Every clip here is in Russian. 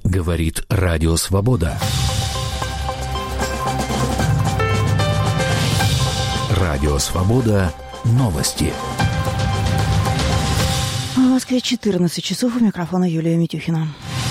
Говорит Радио Свобода. Радио Свобода. Новости. В Москве 14 часов. У микрофона Юлия Митюхина.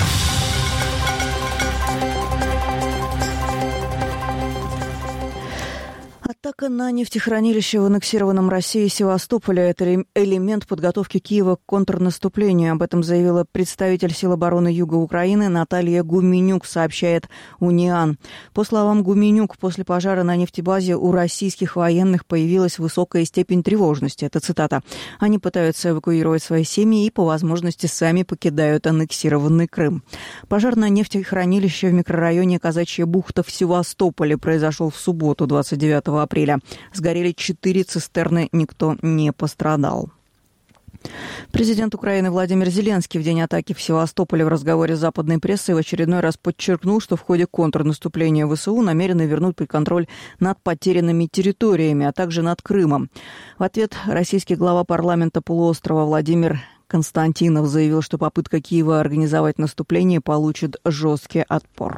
Атака на нефтехранилище в аннексированном Россией Севастополе – это элемент подготовки Киева к контрнаступлению. Об этом заявила представитель сил обороны Юга Украины Наталья Гуменюк, сообщает УНИАН. По словам Гуменюк, после пожара на нефтебазе у российских военных появилась высокая степень тревожности. Это цитата. «Они пытаются эвакуировать свои семьи и, по возможности, сами покидают аннексированный Крым». Пожар на нефтехранилище в микрорайоне Казачья бухта в Севастополе произошел в субботу, 29 апреля. Сгорели 4 цистерны, никто не пострадал. Президент Украины Владимир Зеленский в день атаки в Севастополе в разговоре с западной прессой в очередной раз подчеркнул, что в ходе контрнаступления ВСУ намерены вернуть под контроль над потерянными территориями, а также над Крымом. В ответ российский глава парламента полуострова Владимир Константинов заявил, что попытка Киева организовать наступление получит жесткий отпор.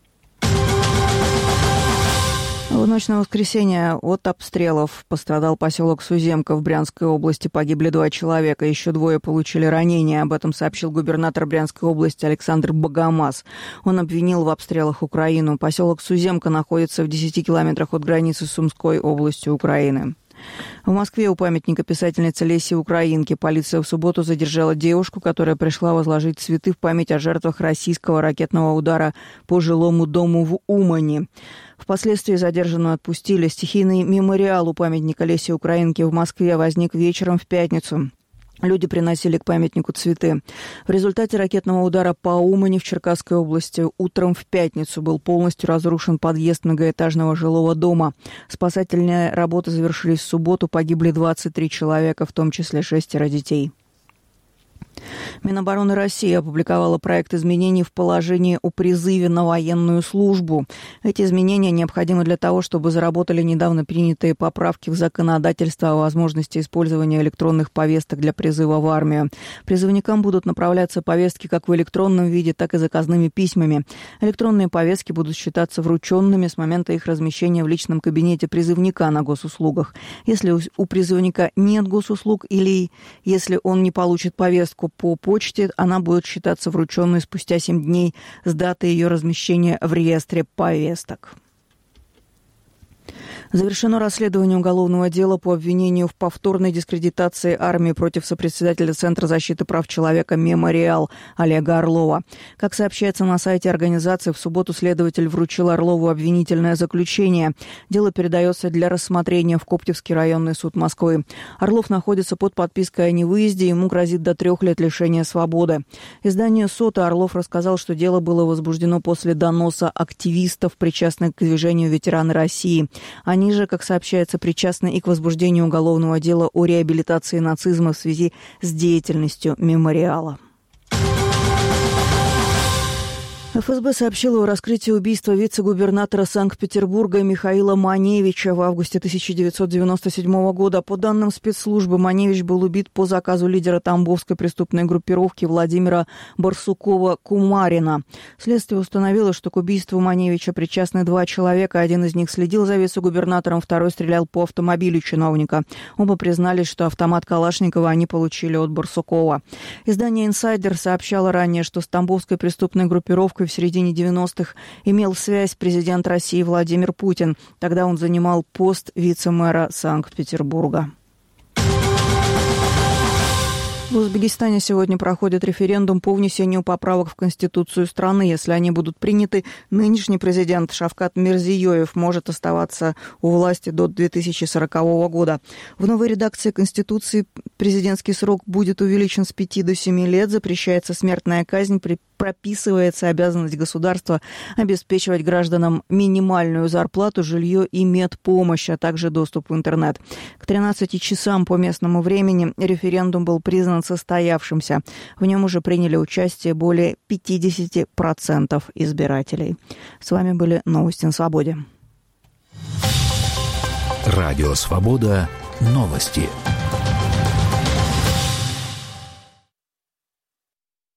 В ночь на воскресенье от обстрелов пострадал поселок Суземка в Брянской области. Погибли 2 человека, еще 2 получили ранения. Об этом сообщил губернатор Брянской области Александр Богомаз. Он обвинил в обстрелах Украину. Поселок Суземка находится в 10 километрах от границы с Сумской областью Украины. В Москве у памятника писательницы Леси Украинки полиция в субботу задержала девушку, которая пришла возложить цветы в память о жертвах российского ракетного удара по жилому дому в Умани. Впоследствии задержанную отпустили. Стихийный мемориал у памятника Леси Украинки в Москве возник вечером в пятницу. Люди приносили к памятнику цветы. В результате ракетного удара по Умани в Черкасской области утром в пятницу был полностью разрушен подъезд многоэтажного жилого дома. Спасательные работы завершились в субботу. Погибли 23 человека, в том числе 6 детей. Минобороны России опубликовала проект изменений в положении о призыве на военную службу. Эти изменения необходимы для того, чтобы заработали недавно принятые поправки в законодательство о возможности использования электронных повесток для призыва в армию. Призывникам будут направляться повестки как в электронном виде, так и заказными письмами. Электронные повестки будут считаться врученными с момента их размещения в личном кабинете призывника на госуслугах. Если у призывника нет госуслуг или если он не получит повестку по почте, она будет считаться врученной спустя 7 дней с даты ее размещения в реестре повесток. Завершено расследование уголовного дела по обвинению в повторной дискредитации армии против сопредседателя Центра защиты прав человека «Мемориал» Олега Орлова. Как сообщается на сайте организации, в субботу следователь вручил Орлову обвинительное заключение. Дело передается для рассмотрения в Коптевский районный суд Москвы. Орлов находится под подпиской о невыезде, ему грозит до 3 лет лишения свободы. Изданию «Сота» Орлов рассказал, что дело было возбуждено после доноса активистов, причастных к движению «Ветераны России». Они же, как сообщается, причастны и к возбуждению уголовного дела о реабилитации нацизма в связи с деятельностью мемориала. ФСБ сообщила о раскрытии убийства вице-губернатора Санкт-Петербурга Михаила Маневича в августе 1997 года. По данным спецслужбы, Маневич был убит по заказу лидера тамбовской преступной группировки Владимира Барсукова-Кумарина. Следствие установило, что к убийству Маневича причастны 2 человека. Один из них следил за вице-губернатором, второй стрелял по автомобилю чиновника. Оба признались, что автомат Калашникова они получили от Барсукова. Издание «Инсайдер» сообщало ранее, что с тамбовской преступной группировкой в середине 90-х имел связь президент России Владимир Путин. Тогда он занимал пост вице-мэра Санкт-Петербурга. В Узбекистане сегодня проходит референдум по внесению поправок в Конституцию страны. Если они будут приняты, нынешний президент Шавкат Мирзиёев может оставаться у власти до 2040 года. В новой редакции Конституции президентский срок будет увеличен с 5 до 7 лет. Запрещается смертная казнь, прописывается обязанность государства обеспечивать гражданам минимальную зарплату, жилье и медпомощь, а также доступ в интернет. К 13 часам по местному времени референдум был признан состоявшимся. В нем уже приняли участие более 50% избирателей. С вами были новости на Свободе. Радио Свобода. Новости.